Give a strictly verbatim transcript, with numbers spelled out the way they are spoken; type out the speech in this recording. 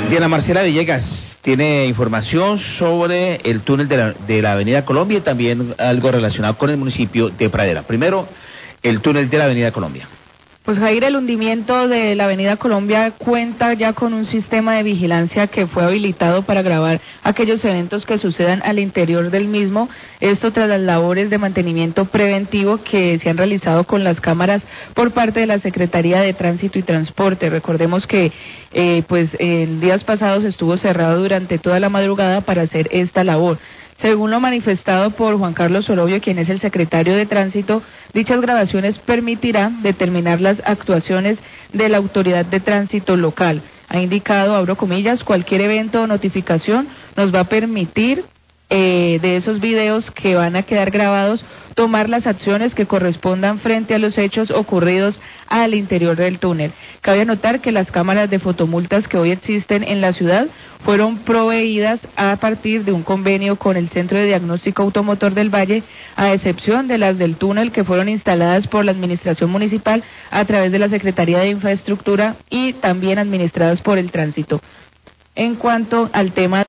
Diana Marcela Villegas tiene información sobre el túnel de la, de la Avenida Colombia y también algo relacionado con el municipio de Pradera. Primero, el túnel de la Avenida Colombia. Pues Jair, el hundimiento de la Avenida Colombia cuenta ya con un sistema de vigilancia que fue habilitado para grabar aquellos eventos que sucedan al interior del mismo, esto tras las labores de mantenimiento preventivo que se han realizado con las cámaras por parte de la Secretaría de Tránsito y Transporte. Recordemos que eh, pues en días pasados estuvo cerrado durante toda la madrugada para hacer esta labor. Según lo manifestado por Juan Carlos Orobio, quien es el secretario de Tránsito, dichas grabaciones permitirán determinar las actuaciones de la autoridad de tránsito local. Ha indicado, abro comillas, cualquier evento o notificación nos va a permitir eh, de esos videos que van a quedar grabados, tomar las acciones que correspondan frente a los hechos ocurridos al interior del túnel. Cabe anotar que las cámaras de fotomultas que hoy existen en la ciudad fueron proveídas a partir de un convenio con el Centro de Diagnóstico Automotor del Valle, a excepción de las del túnel que fueron instaladas por la Administración Municipal a través de la Secretaría de Infraestructura y también administradas por el Tránsito. En cuanto al tema